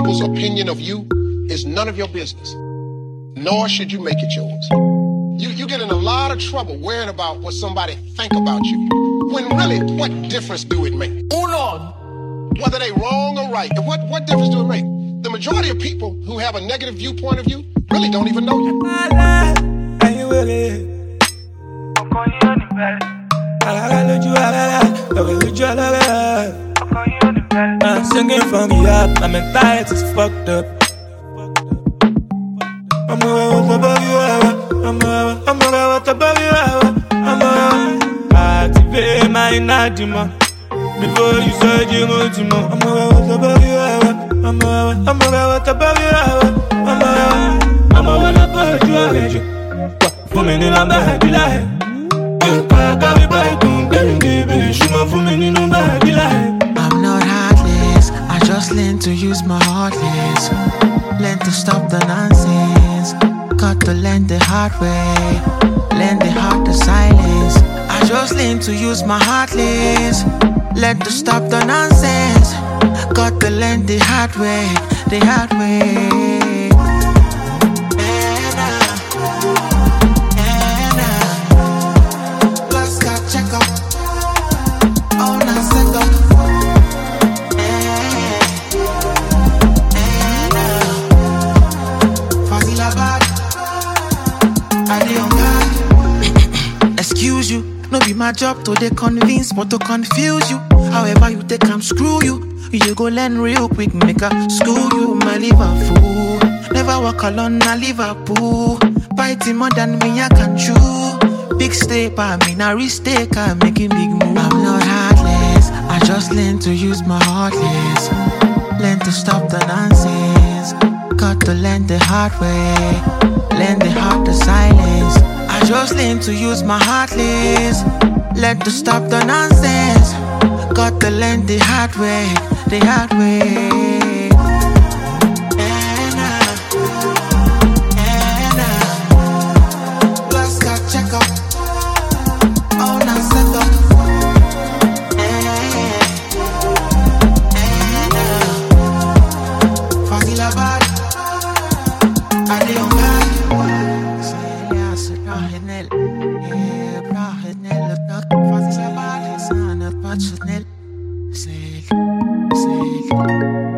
people's opinion of you is none of your business, nor should you make it yours. You get in a lot of trouble worrying about what somebody think about you, when really, what difference do it make? Whether they wrong or right, what difference do it make? The majority of people who have a negative viewpoint of you really don't even know you. Singing from the up, my mentality is fucked up. I'm activate my inadima before you search your ultima. I'm not heartless, I just learn to use my heartless. Learn to stop the nonsense. Got to learn the hard way. Learn the hard to silence. I just learn to use my heartless. Learn to stop the nonsense. Got to learn the hard way. The hard way. Last got check up. Oh, now set up. Excuse you, no be my job to dey convince but to confuse you. However you take am screw you. You go learn real quick, make a school you, my Liverpool. Never walk alone, na Liverpool. Fighting more than me, I can chew. Big step, I mean a risk-take, I'm making big moves. I'm not heartless, I just learn to use my heartless. Learn to stop the nonsense. Got to learn the hard way. Learn the hard to silence. I just learn to use my heartless. Learn to stop the nonsense. Got to learn the hard way. The hard way. Last got check up. Oh, now set up. Fasilabad. Adios. Snel, snel.